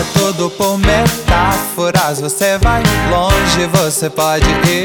tudo por metáforas. Você vai longe, você pode ir,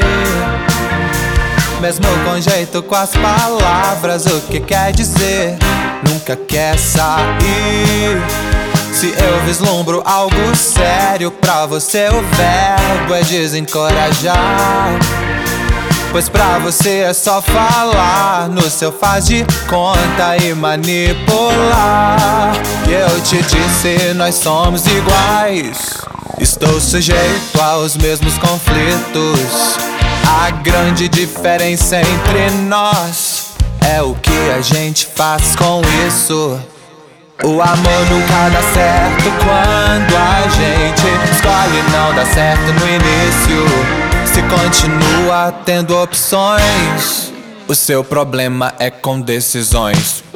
mesmo com jeito, com as palavras. O que quer dizer? Nunca quer sair. Se eu vislumbro algo sério pra você, o verbo é desencorajar. Pois pra você é só falar no seu faz de conta e manipular. E eu te disse, nós somos iguais. Estou sujeito aos mesmos conflitos. A grande diferença entre nós é o que a gente faz com isso. O amor nunca dá certo quando a gente escolhe não dar certo no início. Se continua tendo opções, o seu problema é com decisões.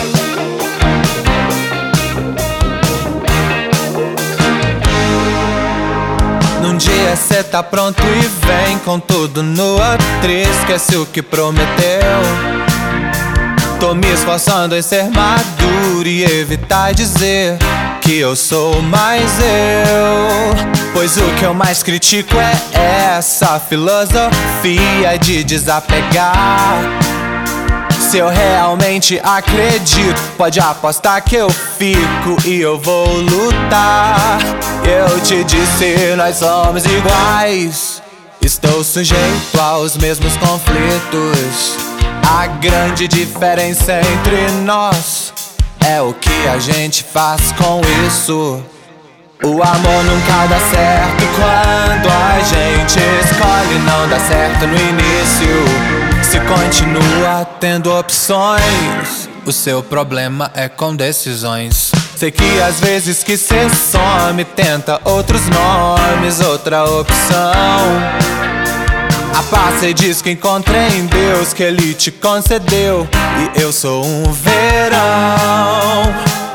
Num dia cê tá pronto e vem com tudo no outro, esquece o que prometeu. Tô me esforçando em ser maduro e evitar dizer que eu sou mais eu. Pois o que eu mais critico é essa filosofia de desapegar. Se eu realmente acredito, pode apostar que eu fico e eu vou lutar. Eu te disse, nós somos iguais. Estou sujeito aos mesmos conflitos. A grande diferença entre nós é o que a gente faz com isso. O amor nunca dá certo quando a gente escolhe não dar certo no início. Se continua tendo opções, o seu problema é com decisões. Sei que às vezes que cê some, tenta outros nomes, outra opção. A paz cê diz que encontrei em Deus, que Ele te concedeu, e eu sou um verão.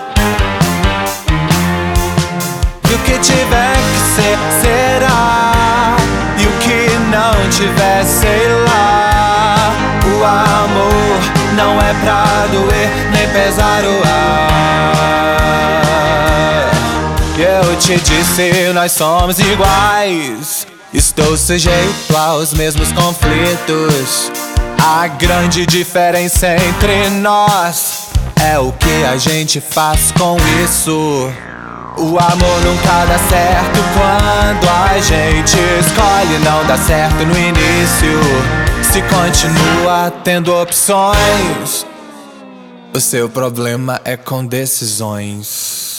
E o que tiver que ser, será. E o que não tiver, sei lá. O amor não é pra doer, nem pesar o ar. E eu te disse, nós somos iguais. Estou sujeito aos mesmos conflitos. A grande diferença entre nós é o que a gente faz com isso. O amor nunca dá certo quando a gente escolhe não dar certo no início. Se continua tendo opções, o seu problema é com decisões.